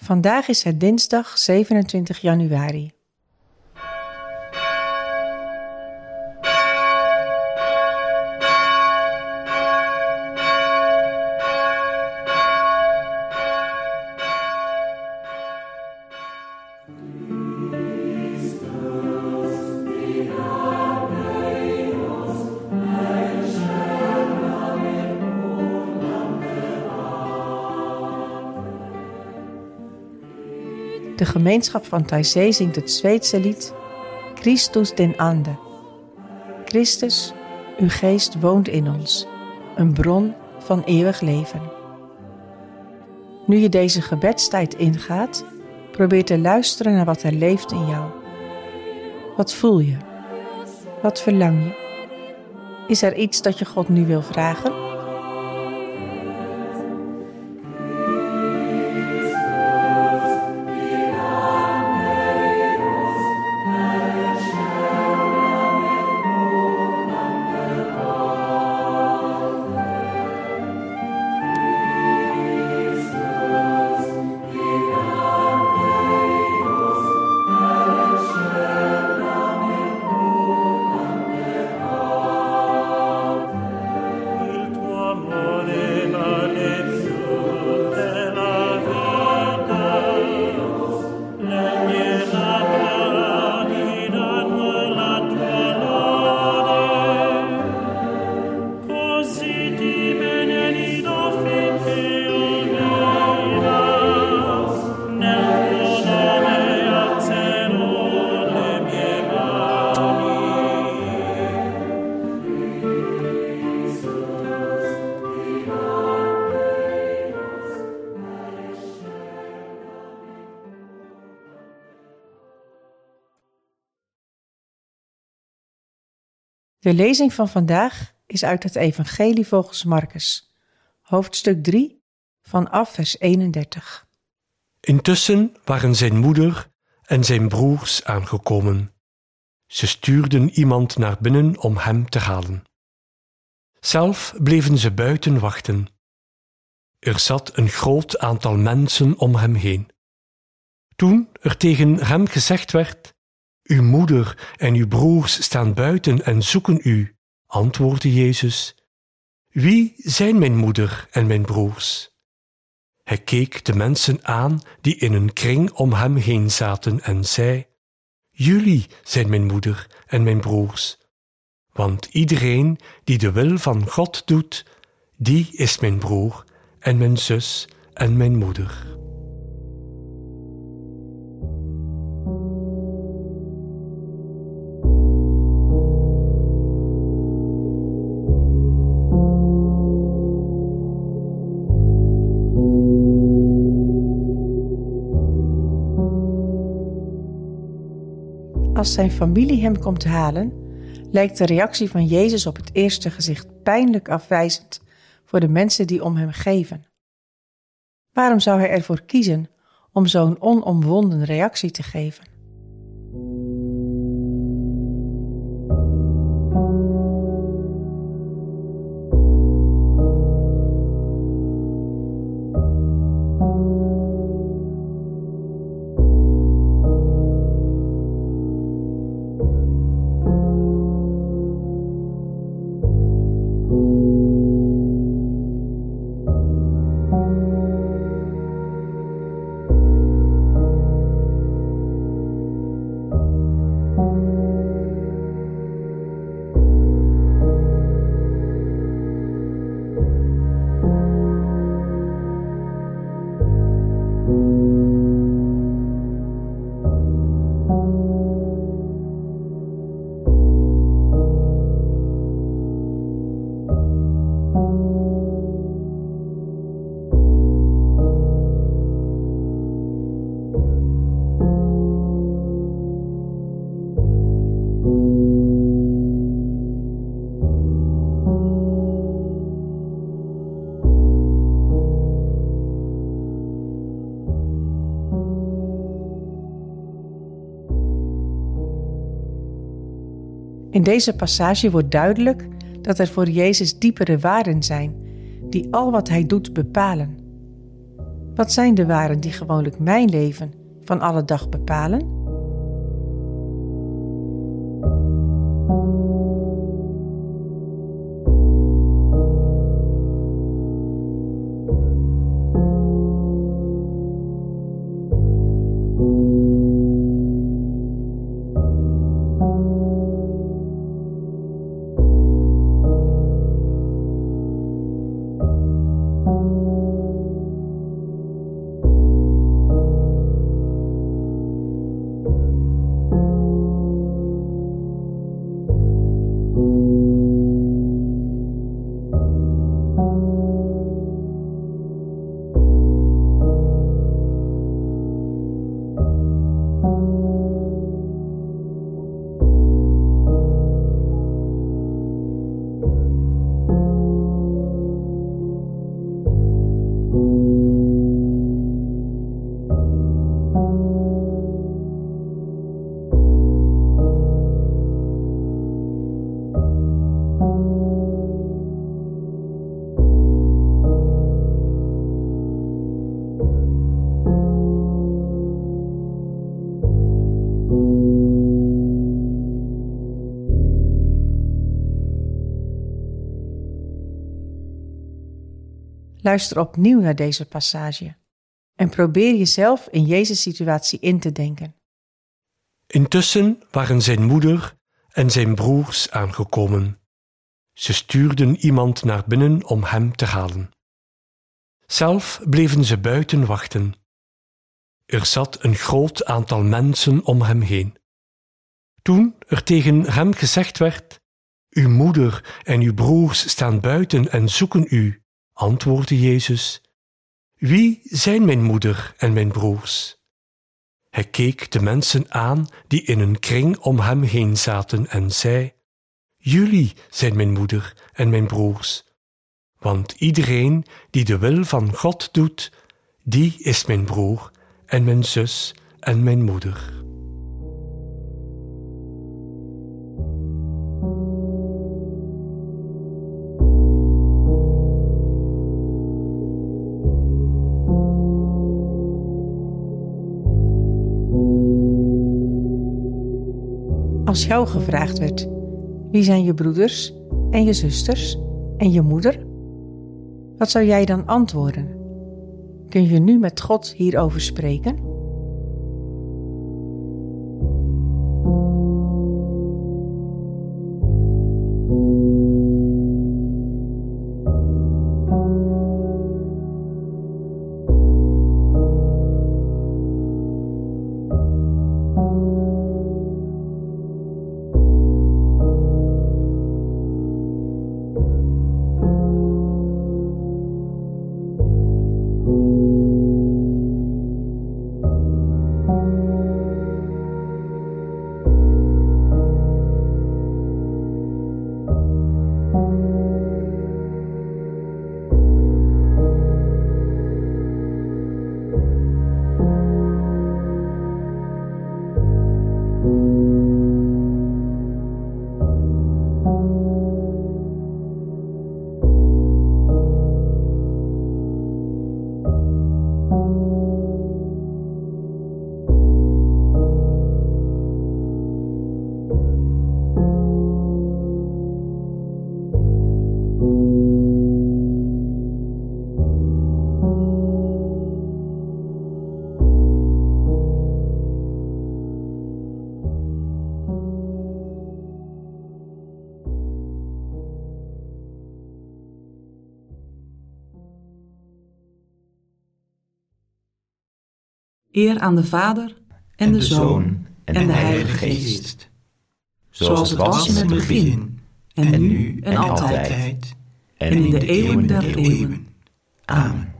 Vandaag is het dinsdag 27 januari. De gemeenschap van Thaizee zingt het Zweedse lied Christus den Ande. Christus, uw geest woont in ons, een bron van eeuwig leven. Nu je deze gebedstijd ingaat, probeer te luisteren naar wat er leeft in jou. Wat voel je? Wat verlang je? Is er iets dat je God nu wil vragen? De lezing van vandaag is uit het Evangelie volgens Marcus, hoofdstuk 3, vanaf vers 31. Intussen waren zijn moeder en zijn broers aangekomen. Ze stuurden iemand naar binnen om hem te halen. Zelf bleven ze buiten wachten. Er zat een groot aantal mensen om hem heen. Toen er tegen hem gezegd werd: uw moeder en uw broers staan buiten en zoeken u, antwoordde Jezus: wie zijn mijn moeder en mijn broers? Hij keek de mensen aan die in een kring om hem heen zaten en zei: jullie zijn mijn moeder en mijn broers. Want iedereen die de wil van God doet, die is mijn broer en mijn zus en mijn moeder. Als zijn familie hem komt halen, lijkt de reactie van Jezus op het eerste gezicht pijnlijk afwijzend voor de mensen die om hem geven. Waarom zou hij ervoor kiezen om zo'n onomwonden reactie te geven? In deze passage wordt duidelijk dat er voor Jezus diepere waarden zijn, die al wat hij doet bepalen. Wat zijn de waarden die gewoonlijk mijn leven van alle dag bepalen? Luister opnieuw naar deze passage en probeer jezelf in Jezus' situatie in te denken. Intussen waren zijn moeder en zijn broers aangekomen. Ze stuurden iemand naar binnen om hem te halen. Zelf bleven ze buiten wachten. Er zat een groot aantal mensen om hem heen. Toen er tegen hem gezegd werd: "Uw moeder en uw broers staan buiten en zoeken u," antwoordde Jezus: "Wie zijn mijn moeder en mijn broers?" Hij keek de mensen aan die in een kring om hem heen zaten en zei: "Jullie zijn mijn moeder en mijn broers. Want iedereen die de wil van God doet, die is mijn broer en mijn zus en mijn moeder." Als jou gevraagd werd: wie zijn je broeders en je zusters en je moeder? Wat zou jij dan antwoorden? Kun je nu met God hierover spreken? Eer aan de Vader en de Zoon en de Heilige Geest. Zoals het was in het begin, en nu en altijd, en in de eeuwen der eeuwen. Amen.